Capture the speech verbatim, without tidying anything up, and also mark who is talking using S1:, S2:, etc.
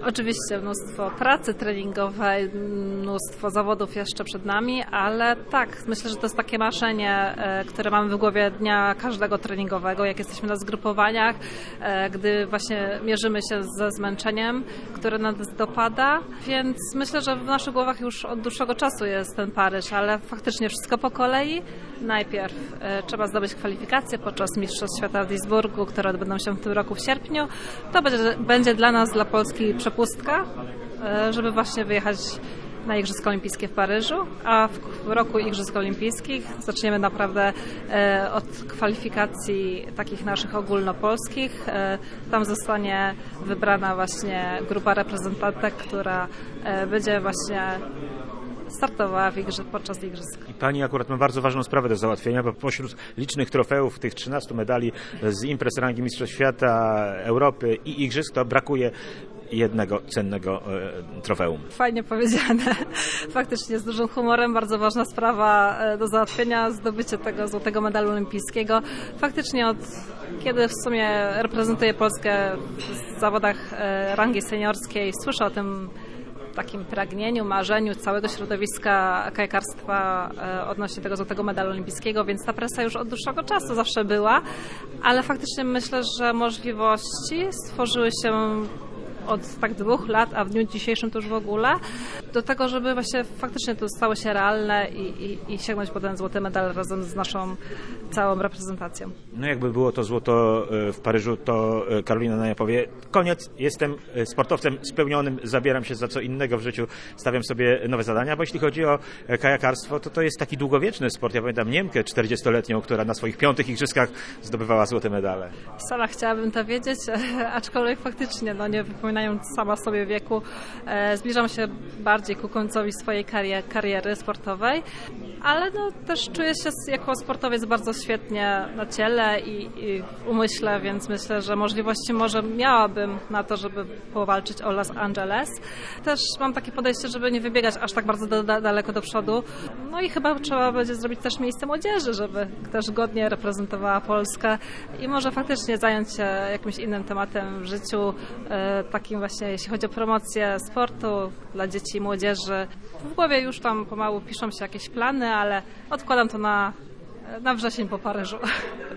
S1: Oczywiście mnóstwo pracy treningowej, mnóstwo zawodów jeszcze przed nami, ale tak, myślę, że to jest takie marzenie, które mamy w głowie dnia każdego treningowego, jak jesteśmy na zgrupowaniach, gdy właśnie mierzymy się ze zmęczeniem, które nas dopada, więc myślę, że w naszych głowach już od dłuższego czasu jest ten Paryż, ale faktycznie wszystko po kolei. Najpierw trzeba zdobyć kwalifikacje podczas Mistrzostw Świata w Duisburgu, które odbędą się w tym roku w sierpniu. To będzie, będzie dla nas, dla Polski przepustka, żeby właśnie wyjechać na Igrzyska Olimpijskie w Paryżu, a w roku Igrzysk Olimpijskich zaczniemy naprawdę od kwalifikacji takich naszych ogólnopolskich. Tam zostanie wybrana właśnie grupa reprezentantek, która będzie właśnie startowała w igrzysk, podczas igrzysk.
S2: I Pani akurat ma bardzo ważną sprawę do załatwienia, bo pośród licznych trofeów, tych trzynastu medali z imprez rangi Mistrzostw Świata, Europy i igrzysk, to brakuje jednego cennego e, trofeum.
S1: Fajnie powiedziane. Faktycznie z dużym humorem, bardzo ważna sprawa do załatwienia, zdobycie tego złotego medalu olimpijskiego. Faktycznie od kiedy w sumie reprezentuję Polskę w zawodach rangi seniorskiej, słyszę o tym takim pragnieniu, marzeniu całego środowiska kajakarstwa odnośnie tego złotego medalu olimpijskiego, więc ta presja już od dłuższego czasu zawsze była, ale faktycznie myślę, że możliwości stworzyły się od tak dwóch lat, a w dniu dzisiejszym to już w ogóle, do tego, żeby właśnie faktycznie to stało się realne i, i, i sięgnąć po ten złoty medal razem z naszą całą reprezentacją.
S2: No jakby było to złoto w Paryżu, to Karolina Naja powie, koniec, jestem sportowcem spełnionym, zabieram się za co innego w życiu, stawiam sobie nowe zadania, bo jeśli chodzi o kajakarstwo, to to jest taki długowieczny sport. Ja pamiętam Niemkę czterdziestoletnią, która na swoich piątych igrzyskach zdobywała złote medale.
S1: Sama chciałabym to wiedzieć, aczkolwiek faktycznie, no nie wypominając sama sobie wieku, e, zbliżam się bardziej ku końcowi swojej kariery, kariery sportowej, ale no, też czuję się jako sportowiec bardzo świetnie na ciele i, i w umyśle, więc myślę, że możliwości może miałabym na to, żeby powalczyć o Los Angeles. Też mam takie podejście, żeby nie wybiegać aż tak bardzo do, da, daleko do przodu. No i chyba trzeba będzie zrobić też miejsce młodzieży, żeby też godnie reprezentowała Polskę i może faktycznie zająć się jakimś innym tematem w życiu, e, takim właśnie, jeśli chodzi o promocję sportu dla dzieci i młodzieży. W głowie już tam pomału piszą się jakieś plany, ale odkładam to na, na wrzesień po Paryżu.